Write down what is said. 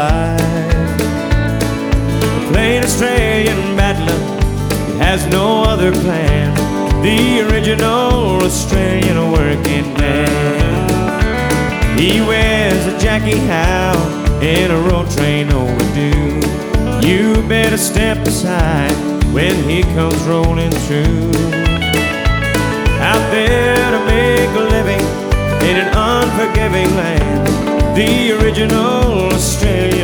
The plain Australian battler has no other plan. The original Australian working man. He wears a Jackie Howe in a road train overdue. You better step aside when he comes rolling through. Out there to make a living in an unforgiving land, the original Australian